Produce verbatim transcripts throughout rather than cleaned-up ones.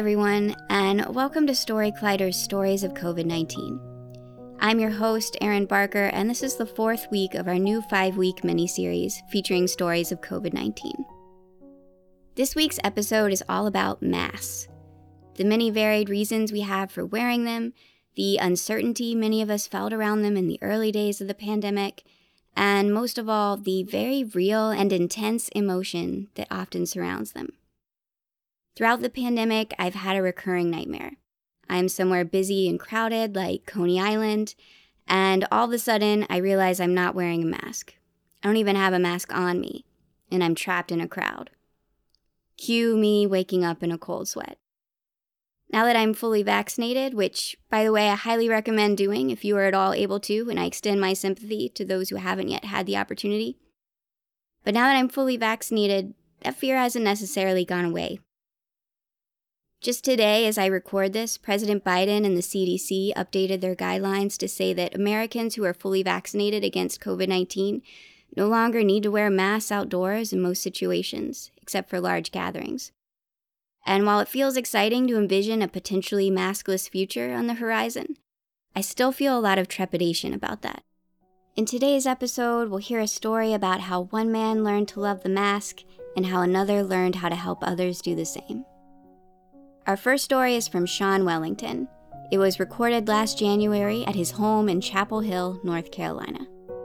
everyone, and welcome to Story Collider's Stories of COVID nineteen. I'm your host, Erin Barker, and this is the fourth week of our new five-week mini-series featuring stories of COVID nineteen. This week's episode is all about masks, the many varied reasons we have for wearing them, the uncertainty many of us felt around them in the early days of the pandemic, and most of all, the very real and intense emotion that often surrounds them. Throughout the pandemic, I've had a recurring nightmare. I'm somewhere busy and crowded like Coney Island, and all of a sudden, I realize I'm not wearing a mask. I don't even have a mask on me, and I'm trapped in a crowd. Cue me waking up in a cold sweat. Now that I'm fully vaccinated, which, by the way, I highly recommend doing if you are at all able to, and I extend my sympathy to those who haven't yet had the opportunity. But now that I'm fully vaccinated, that fear hasn't necessarily gone away. Just today, as I record this, President Biden and the C D C updated their guidelines to say that Americans who are fully vaccinated against COVID nineteen no longer need to wear masks outdoors in most situations, except for large gatherings. And while it feels exciting to envision a potentially maskless future on the horizon, I still feel a lot of trepidation about that. In today's episode, we'll hear a story about how one man learned to love the mask and how another learned how to help others do the same. Our first story is from Sean Wellington. It was recorded last January at his home in Chapel Hill, North Carolina.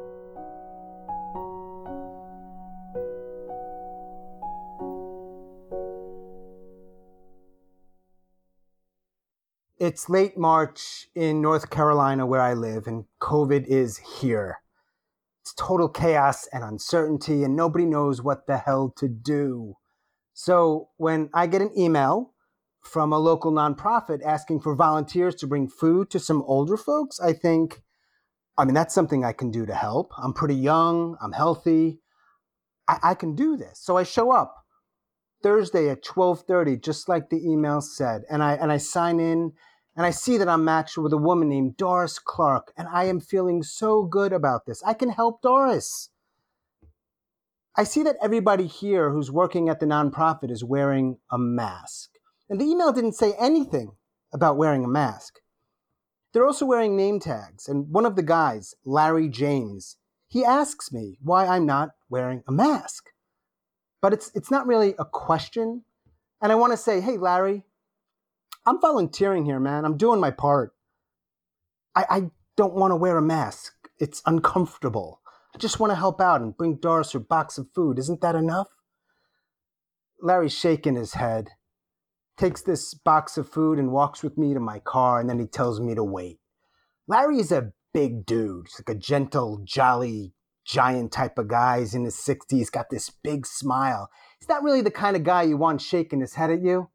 It's late March in North Carolina where I live, and COVID is here. It's total chaos and uncertainty, and nobody knows what the hell to do. So when I get an email from a local nonprofit asking for volunteers to bring food to some older folks, I think, I mean, that's something I can do to help. I'm pretty young, I'm healthy, I, I can do this. So I show up Thursday at twelve thirty, just like the email said, and I and I sign in, and I see that I'm matched with a woman named Doris Clark, and I am feeling so good about this. I can help Doris. I see that everybody here who's working at the nonprofit is wearing a mask. And the email didn't say anything about wearing a mask. They're also wearing name tags. And one of the guys, Larry James, he asks me why I'm not wearing a mask. But it's it's not really a question. And I want to say, hey, Larry, I'm volunteering here, man. I'm doing my part. I, I don't want to wear a mask. It's uncomfortable. I just want to help out and bring Doris her box of food. Isn't that enough? Larry's shaking his head, takes this box of food and walks with me to my car, and then he tells me to wait. Larry is a big dude. He's like a gentle, jolly, giant type of guy. He's in his sixties, got this big smile. He's not really the kind of guy you want shaking his head at you.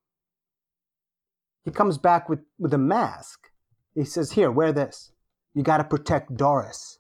He comes back with, with a mask. He says, here, wear this. You got to protect Doris.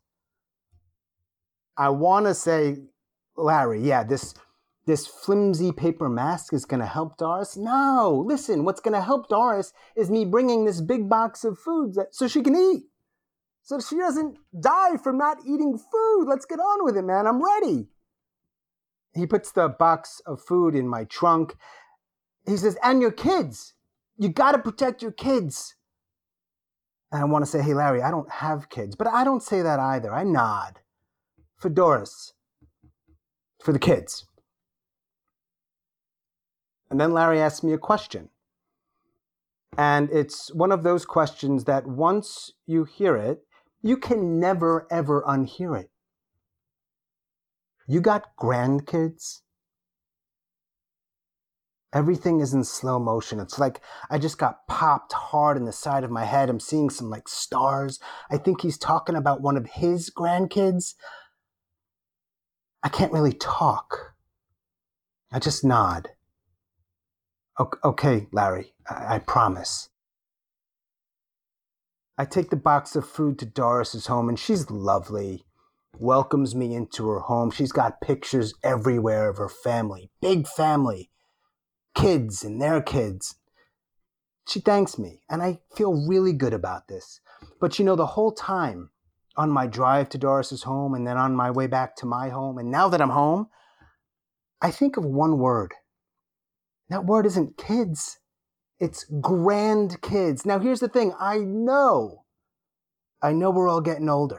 I want to say, Larry, yeah, this... This flimsy paper mask is going to help Doris? No, listen, what's going to help Doris is me bringing this big box of food that, so she can eat. So she doesn't die from not eating food. Let's get on with it, man. I'm ready. He puts the box of food in my trunk. He says, and your kids. You got to protect your kids. And I want to say, hey, Larry, I don't have kids. But I don't say that either. I nod. For Doris. For the kids. And then Larry asked me a question. And it's one of those questions that once you hear it, you can never, ever unhear it. You got grandkids? Everything is in slow motion. It's like I just got popped hard in the side of my head. I'm seeing some like stars. I think he's talking about one of his grandkids. I can't really talk. I just nod. Okay, Larry, I, I promise. I take the box of food to Doris's home, and she's lovely. Welcomes me into her home. She's got pictures everywhere of her family. Big family. Kids and their kids. She thanks me, and I feel really good about this. But you know, the whole time on my drive to Doris's home, and then on my way back to my home, and now that I'm home, I think of one word. That word isn't kids. It's grandkids. Now, here's the thing. I know, I know we're all getting older.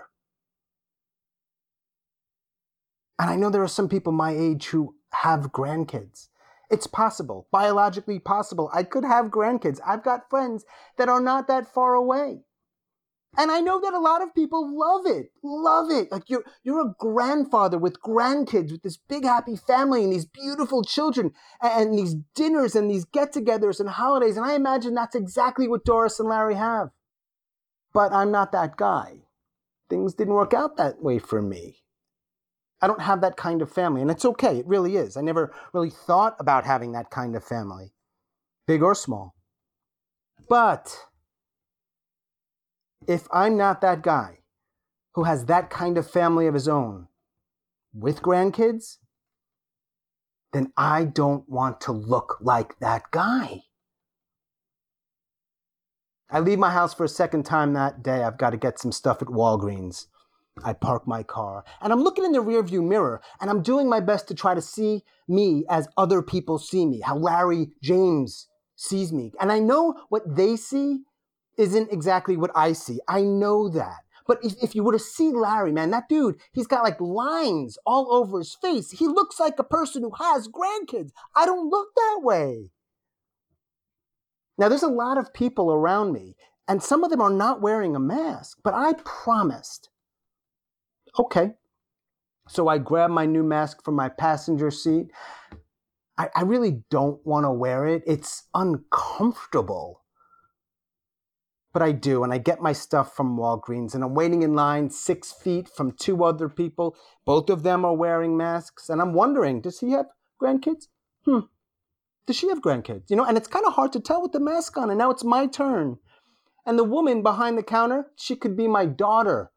And I know there are some people my age who have grandkids. It's possible, biologically possible. I could have grandkids. I've got friends that are not that far away. And I know that a lot of people love it, love it. Like you're, you're a grandfather with grandkids, with this big happy family and these beautiful children and, and these dinners and these get-togethers and holidays. And I imagine that's exactly what Doris and Larry have. But I'm not that guy. Things didn't work out that way for me. I don't have that kind of family, and it's okay. It really is. I never really thought about having that kind of family, big or small. But if I'm not that guy who has that kind of family of his own with grandkids, then I don't want to look like that guy. I leave my house for a second time that day. I've got to get some stuff at Walgreens. I park my car, and I'm looking in the rearview mirror, and I'm doing my best to try to see me as other people see me, how Larry James sees me. And I know what they see isn't exactly what I see. I know that. But if, if you were to see Larry, man, that dude, he's got like lines all over his face. He looks like a person who has grandkids. I don't look that way. Now, there's a lot of people around me, and some of them are not wearing a mask, but I promised. Okay. So I grab my new mask from my passenger seat. I, I really don't want to wear it. It's uncomfortable. But I do, and I get my stuff from Walgreens, and I'm waiting in line six feet from two other people. Both of them are wearing masks, and I'm wondering, does he have grandkids? Hmm. Does she have grandkids? You know, and it's kind of hard to tell with the mask on, and now it's my turn. And the woman behind the counter, she could be my daughter.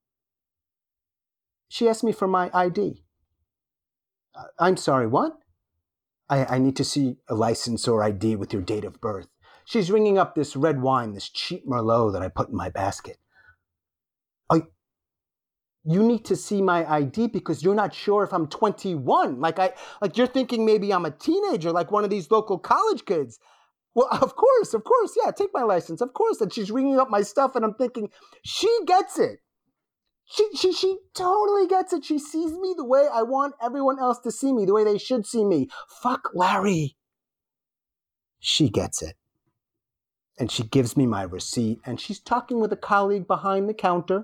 She asked me for my I D. I'm sorry, what? I, I need to see a license or I D with your date of birth. She's ringing up this red wine, this cheap Merlot that I put in my basket. Oh, you need to see my I D because you're not sure if I'm twenty-one. Like I, like you're thinking maybe I'm a teenager, like one of these local college kids. Well, of course, of course, yeah, take my license, of course. And she's ringing up my stuff, and I'm thinking, she gets it. She, she, she totally gets it. She sees me the way I want everyone else to see me, the way they should see me. Fuck Larry. She gets it. And she gives me my receipt, and she's talking with a colleague behind the counter.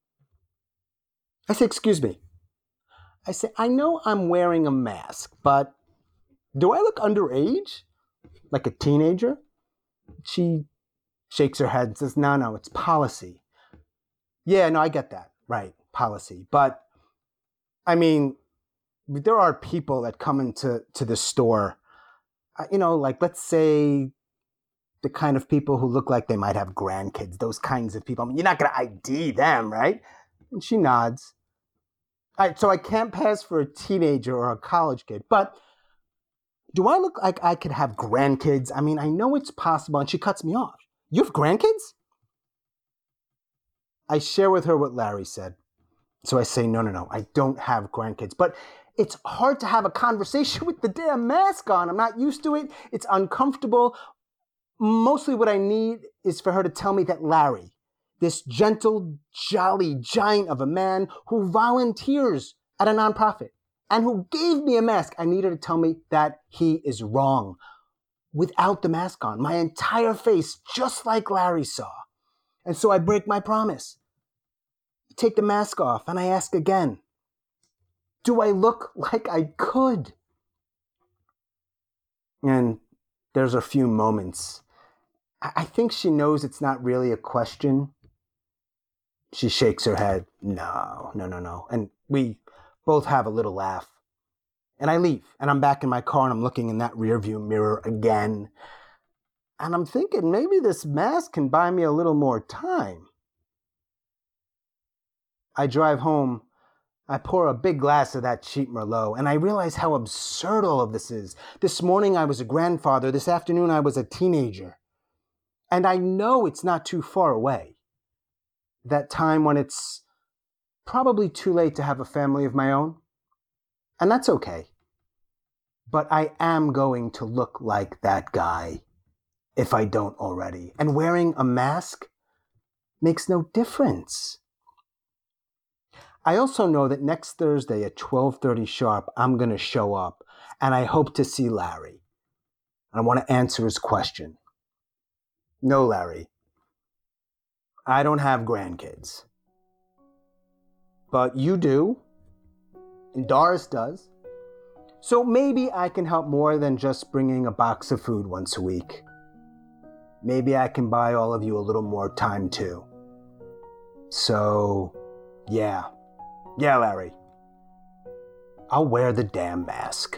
I say, excuse me. I say, I know I'm wearing a mask, but do I look underage? Like a teenager? She shakes her head and says, no, no, it's policy. Yeah, no, I get that. Right, policy. But, I mean, there are people that come into to the store, you know, like let's say the kind of people who look like they might have grandkids, those kinds of people. I mean, you're not going to I D them, right? And she nods. All right, so I can't pass for a teenager or a college kid, but do I look like I could have grandkids? I mean, I know it's possible, and she cuts me off. You have grandkids? I share with her what Larry said. So I say, no, no, no, I don't have grandkids. But it's hard to have a conversation with the damn mask on. I'm not used to it. It's uncomfortable. Mostly what I need is for her to tell me that Larry, this gentle, jolly giant of a man who volunteers at a nonprofit and who gave me a mask, I need her to tell me that he is wrong. Without the mask on, my entire face, just like Larry saw. And so I break my promise. Take the mask off, and I ask again, do I look like I could? And there's a few moments. I think she knows it's not really a question. She shakes her head. No, no, no, no. And we both have a little laugh. And I leave, and I'm back in my car, and I'm looking in that rearview mirror again. And I'm thinking maybe this mask can buy me a little more time. I drive home. I pour a big glass of that cheap Merlot, and I realize how absurd all of this is. This morning I was a grandfather. This afternoon I was a teenager. And I know it's not too far away. That time when it's probably too late to have a family of my own. And that's okay. But I am going to look like that guy. if I don't already. And wearing a mask makes no difference. I also know that next Thursday at twelve thirty sharp, I'm going to show up, and I hope to see Larry. I want to answer his question. No, Larry, I don't have grandkids. But you do, and Doris does. So maybe I can help more than just bringing a box of food once a week. Maybe I can buy all of you a little more time too. So, yeah. Yeah, Larry. I'll wear the damn mask.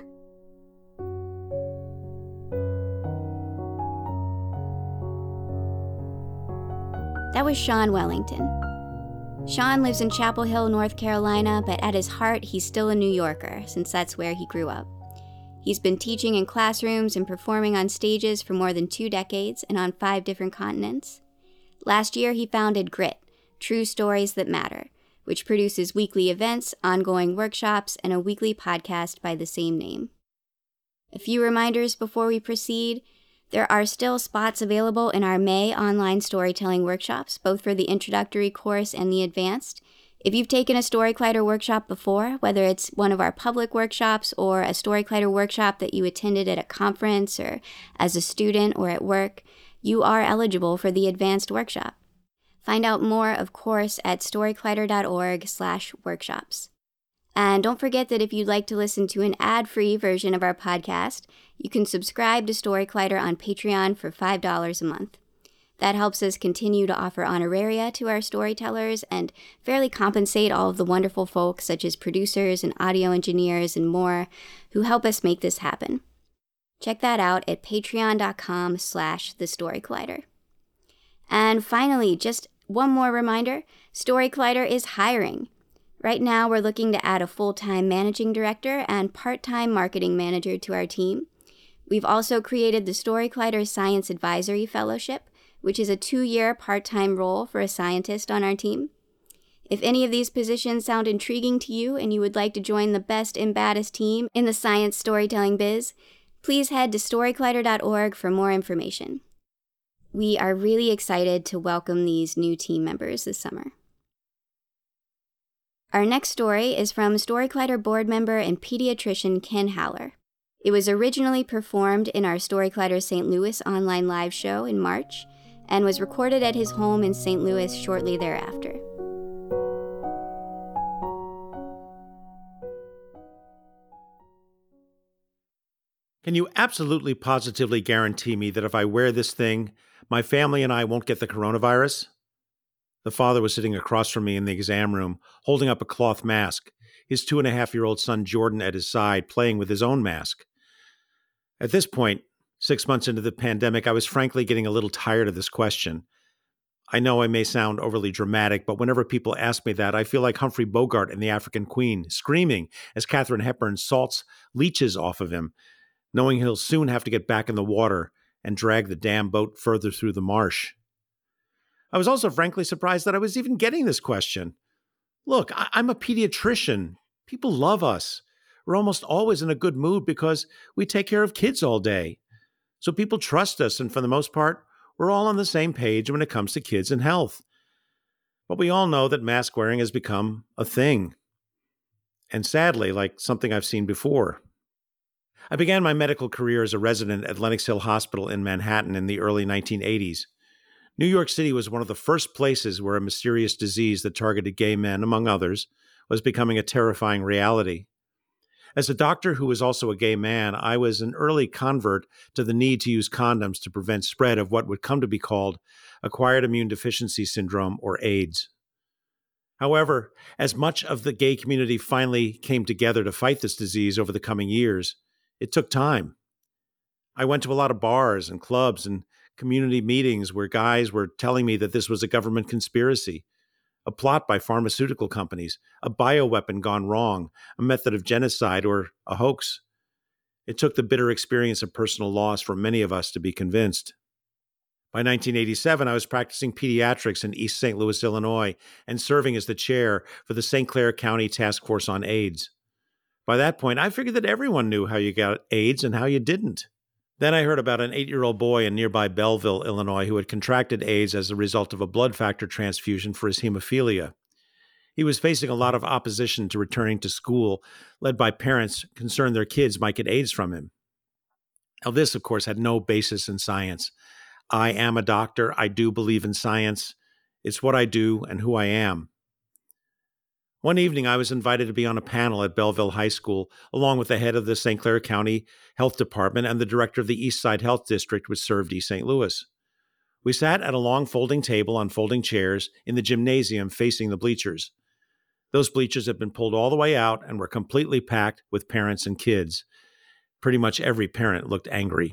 That was Sean Wellington. Sean lives in Chapel Hill, North Carolina, but at his heart, he's still a New Yorker, since that's where he grew up. He's been teaching in classrooms and performing on stages for more than two decades and on five different continents. Last year, he founded Grit, True Stories That Matter, which produces weekly events, ongoing workshops, and a weekly podcast by the same name. A few reminders before we proceed. There are still spots available in our May online storytelling workshops, both for the introductory course and the advanced. If you've taken a Storyclider workshop before, whether it's one of our public workshops or a Storyclider workshop that you attended at a conference or as a student or at work, you are eligible for the advanced workshop. Find out more, of course, at storyclider.org slash workshops. And don't forget that if you'd like to listen to an ad-free version of our podcast, you can subscribe to Storyclider on Patreon for five dollars a month. That helps us continue to offer honoraria to our storytellers and fairly compensate all of the wonderful folks such as producers and audio engineers and more who help us make this happen. Check that out at patreon.com slash the Storyclider. And finally, just one more reminder, Storyclider is hiring. Right now, we're looking to add a full-time managing director and part-time marketing manager to our team. We've also created the Storyclider Science Advisory Fellowship, which is a two-year part-time role for a scientist on our team. If any of these positions sound intriguing to you and you would like to join the best and baddest team in the science storytelling biz, please head to storyclider dot org for more information. We are really excited to welcome these new team members this summer. Our next story is from Storyclider board member and pediatrician Ken Haller. It was originally performed in our Storyclider Saint Louis online live show in March and was recorded at his home in Saint Louis shortly thereafter. Can you absolutely positively guarantee me that if I wear this thing, my family and I won't get the coronavirus? The father was sitting across from me in the exam room, holding up a cloth mask, his two-and-a-half-year-old son Jordan at his side, playing with his own mask. At this point, six months into the pandemic, I was frankly getting a little tired of this question. I know I may sound overly dramatic, but whenever people ask me that, I feel like Humphrey Bogart in The African Queen, screaming as Katharine Hepburn salts leeches off of him, knowing he'll soon have to get back in the water and drag the damn boat further through the marsh. I was also frankly surprised that I was even getting this question. Look, I- I'm a pediatrician. People love us. We're almost always in a good mood because we take care of kids all day. So people trust us, and for the most part, we're all on the same page when it comes to kids and health. But we all know that mask wearing has become a thing. And sadly, like something I've seen before. I began my medical career as a resident at Lenox Hill Hospital in Manhattan in the early nineteen eighties. New York City was one of the first places where a mysterious disease that targeted gay men, among others, was becoming a terrifying reality. As a doctor who was also a gay man, I was an early convert to the need to use condoms to prevent spread of what would come to be called acquired immune deficiency syndrome, or AIDS. However, as much of the gay community finally came together to fight this disease over the coming years, it took time. I went to a lot of bars and clubs and community meetings where guys were telling me that this was a government conspiracy, a plot by pharmaceutical companies, a bioweapon gone wrong, a method of genocide, or a hoax. It took the bitter experience of personal loss for many of us to be convinced. By nineteen eighty-seven, I was practicing pediatrics in East Saint Louis, Illinois, and serving as the chair for the Saint Clair County Task Force on AIDS. By that point, I figured that everyone knew how you got AIDS and how you didn't. Then I heard about an eight-year-old boy in nearby Belleville, Illinois, who had contracted AIDS as a result of a blood factor transfusion for his hemophilia. He was facing a lot of opposition to returning to school, led by parents concerned their kids might get AIDS from him. Now, this, of course, had no basis in science. I am a doctor. I do believe in science. It's what I do and who I am. One evening, I was invited to be on a panel at Belleville High School, along with the head of the Saint Clair County Health Department and the director of the East Side Health District, which served East Saint Louis. We sat at a long folding table on folding chairs in the gymnasium facing the bleachers. Those bleachers had been pulled all the way out and were completely packed with parents and kids. Pretty much every parent looked angry.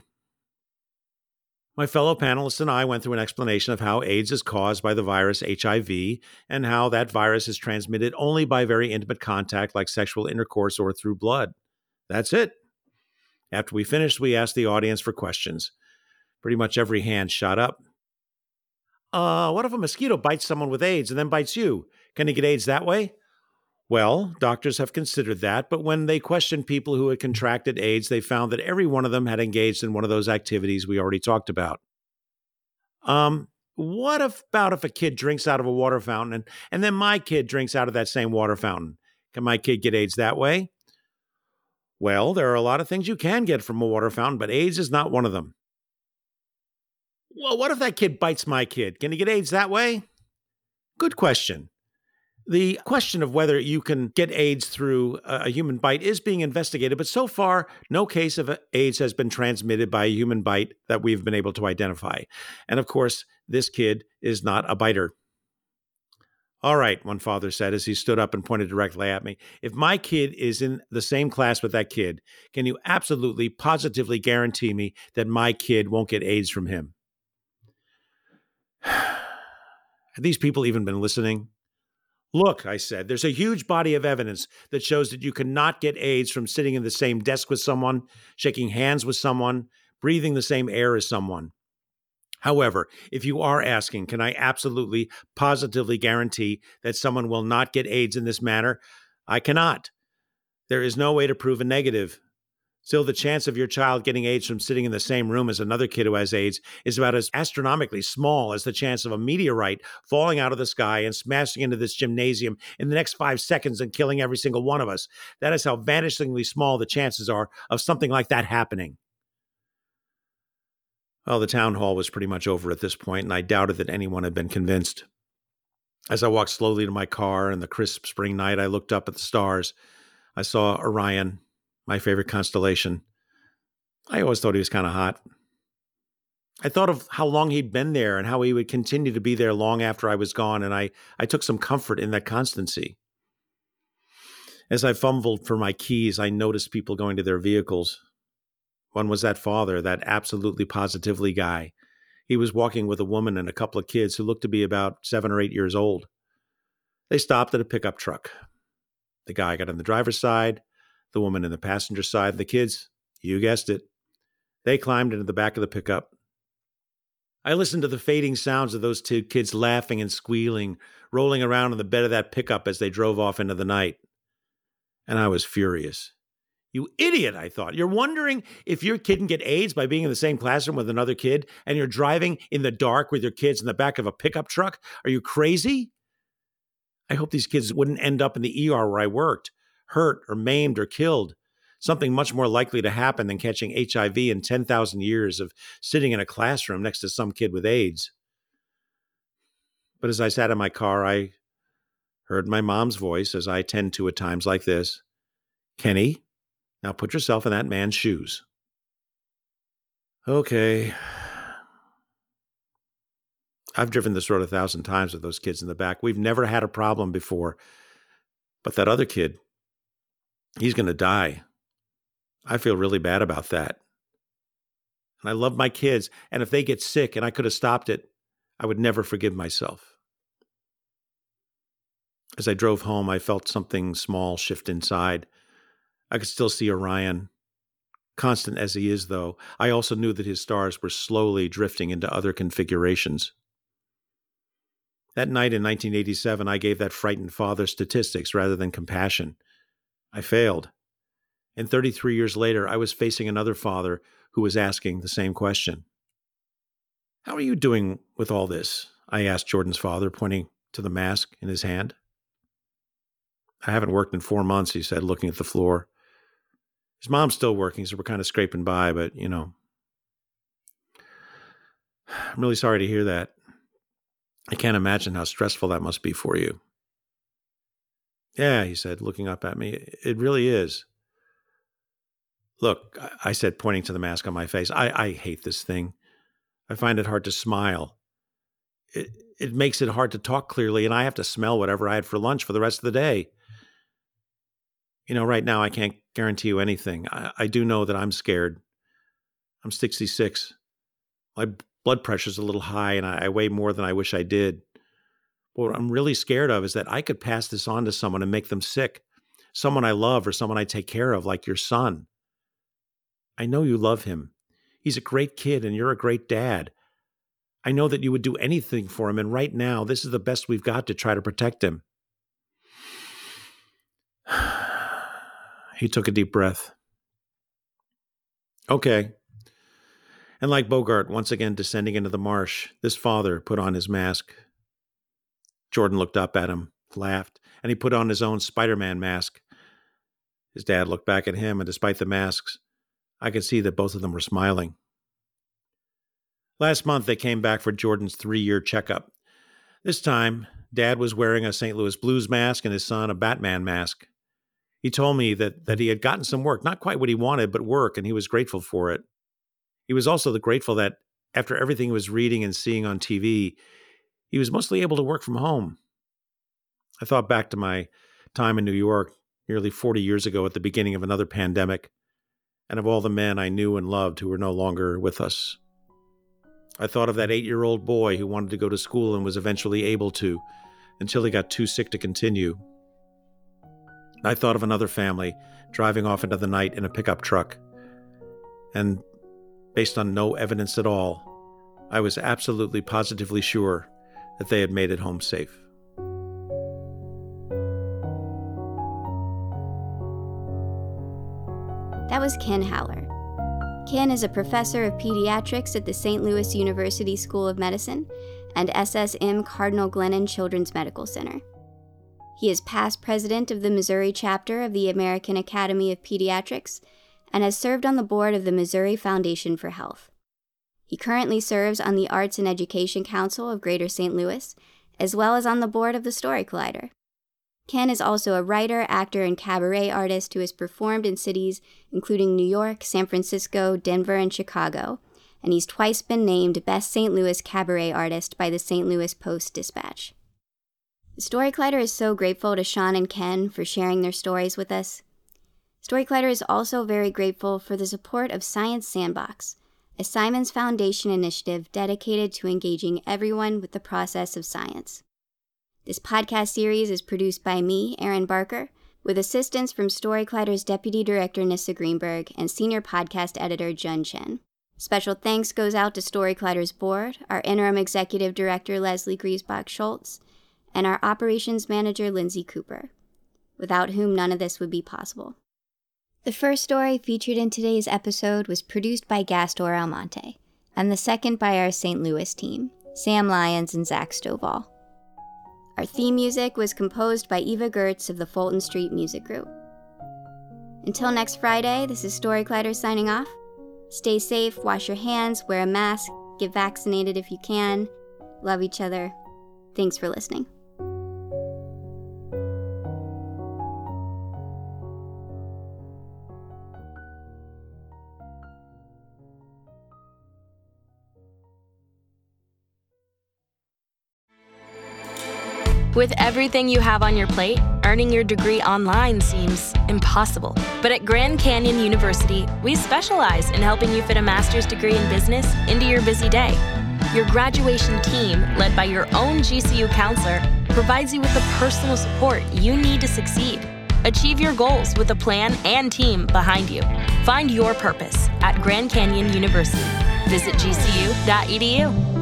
My fellow panelists and I went through an explanation of how AIDS is caused by the virus H I V and how that virus is transmitted only by very intimate contact like sexual intercourse or through blood. That's it. After we finished, we asked the audience for questions. Pretty much every hand shot up. Uh, what if a mosquito bites someone with AIDS and then bites you? Can he get AIDS that way? Well, doctors have considered that, but when they questioned people who had contracted AIDS, they found that every one of them had engaged in one of those activities we already talked about. Um, what if, about if a kid drinks out of a water fountain and, and then my kid drinks out of that same water fountain? Can my kid get AIDS that way? Well, there are a lot of things you can get from a water fountain, but AIDS is not one of them. Well, what if that kid bites my kid? Can he get AIDS that way? Good question. The question of whether you can get AIDS through a human bite is being investigated, but so far, no case of AIDS has been transmitted by a human bite that we've been able to identify. And of course, this kid is not a biter. All right, one father said as he stood up and pointed directly at me. If my kid is in the same class with that kid, can you absolutely, positively guarantee me that my kid won't get AIDS from him? Have these people even been listening? Look, I said, there's a huge body of evidence that shows that you cannot get AIDS from sitting in the same desk with someone, shaking hands with someone, breathing the same air as someone. However, if you are asking, can I absolutely, positively guarantee that someone will not get AIDS in this manner? I cannot. There is no way to prove a negative. Still, the chance of your child getting AIDS from sitting in the same room as another kid who has AIDS is about as astronomically small as the chance of a meteorite falling out of the sky and smashing into this gymnasium in the next five seconds and killing every single one of us. That is how vanishingly small the chances are of something like that happening. Well, the town hall was pretty much over at this point, and I doubted that anyone had been convinced. As I walked slowly to my car in the crisp spring night, I looked up at the stars. I saw Orion, my favorite constellation. I always thought he was kind of hot. I thought of how long he'd been there and how he would continue to be there long after I was gone, and I, I took some comfort in that constancy. As I fumbled for my keys, I noticed people going to their vehicles. One was that father, that absolutely positively guy. He was walking with a woman and a couple of kids who looked to be about seven or eight years old. They stopped at a pickup truck. The guy got on the driver's side, the woman in the passenger side, the kids, you guessed it. They climbed into the back of the pickup. I listened to the fading sounds of those two kids laughing and squealing, rolling around in the bed of that pickup as they drove off into the night. And I was furious. You idiot, I thought. You're wondering if your kid can get AIDS by being in the same classroom with another kid, and you're driving in the dark with your kids in the back of a pickup truck? Are you crazy? I hope these kids wouldn't end up in the E R where I worked, hurt or maimed or killed, something much more likely to happen than catching H I V in ten thousand years of sitting in a classroom next to some kid with AIDS. But as I sat in my car, I heard my mom's voice, as I tend to at times like this. Kenny, now put yourself in that man's shoes. Okay. I've driven this road a thousand times with those kids in the back. We've never had a problem before. But that other kid, he's going to die. I feel really bad about that. And I love my kids. And if they get sick and I could have stopped it, I would never forgive myself. As I drove home, I felt something small shift inside. I could still see Orion. Constant as he is, though, I also knew that his stars were slowly drifting into other configurations. That night in nineteen eighty-seven, I gave that frightened father statistics rather than compassion. I failed. And thirty-three years later, I was facing another father who was asking the same question. "How are you doing with all this?" I asked Jordan's father, pointing to the mask in his hand. "I haven't worked in four months, he said, looking at the floor. His mom's still working, so we're kind of scraping by, but, you know. I'm really sorry to hear that. I can't imagine how stressful that must be for you." "Yeah," he said, looking up at me. "It really is." "Look," I said, pointing to the mask on my face, I, I hate this thing. I find it hard to smile. It, it makes it hard to talk clearly, and I have to smell whatever I had for lunch for the rest of the day. You know, right now I can't guarantee you anything. I, I do know that I'm scared. I'm sixty-six. My blood pressure's a little high, and I, I weigh more than I wish I did. What I'm really scared of is that I could pass this on to someone and make them sick. Someone I love or someone I take care of, like your son. I know you love him. He's a great kid, and you're a great dad. I know that you would do anything for him, and right now, this is the best we've got to try to protect him." He took a deep breath. "Okay." And like Bogart once again descending into the marsh, this father put on his mask. Jordan looked up at him, laughed, and he put on his own Spider-Man mask. His dad looked back at him, and despite the masks, I could see that both of them were smiling. Last month, they came back for Jordan's three-year checkup. This time, Dad was wearing a Saint Louis Blues mask and his son a Batman mask. He told me that, that he had gotten some work, not quite what he wanted, but work, and he was grateful for it. He was also grateful that after everything he was reading and seeing on T V, he was mostly able to work from home. I thought back to my time in New York nearly forty years ago at the beginning of another pandemic, and of all the men I knew and loved who were no longer with us. I thought of that eight-year-old boy who wanted to go to school and was eventually able to, until he got too sick to continue. I thought of another family driving off into the night in a pickup truck. And based on no evidence at all, I was absolutely positively sure that they had made it home safe. That was Ken Haller. Ken is a professor of pediatrics at the Saint Louis University School of Medicine and S S M Cardinal Glennon Children's Medical Center. He is past president of the Missouri chapter of the American Academy of Pediatrics and has served on the board of the Missouri Foundation for Health. He currently serves on the Arts and Education Council of Greater Saint Louis, as well as on the board of the Story Collider. Ken is also a writer, actor, and cabaret artist who has performed in cities including New York, San Francisco, Denver, and Chicago, and he's twice been named Best Saint Louis Cabaret Artist by the Saint Louis Post-Dispatch. The Story Collider is so grateful to Sean and Ken for sharing their stories with us. Story Collider is also very grateful for the support of Science Sandbox, a Simons Foundation initiative dedicated to engaging everyone with the process of science. This podcast series is produced by me, Erin Barker, with assistance from Story Collider's Deputy Director Nissa Greenberg and Senior Podcast Editor Jun Chen. Special thanks goes out to Story Collider's board, our Interim Executive Director Leslie Griesbach-Schultz, and our Operations Manager Lindsay Cooper, without whom none of this would be possible. The first story featured in today's episode was produced by Gastor Almonte, and the second by our Saint Louis team, Sam Lyons and Zach Stovall. Our theme music was composed by Eva Gertz of the Fulton Street Music Group. Until next Friday, this is Story Collider signing off. Stay safe, wash your hands, wear a mask, get vaccinated if you can, love each other. Thanks for listening. With everything you have on your plate, earning your degree online seems impossible. But at Grand Canyon University, we specialize in helping you fit a master's degree in business into your busy day. Your graduation team, led by your own G C U counselor, provides you with the personal support you need to succeed. Achieve your goals with a plan and team behind you. Find your purpose at Grand Canyon University. Visit G C U dot E D U.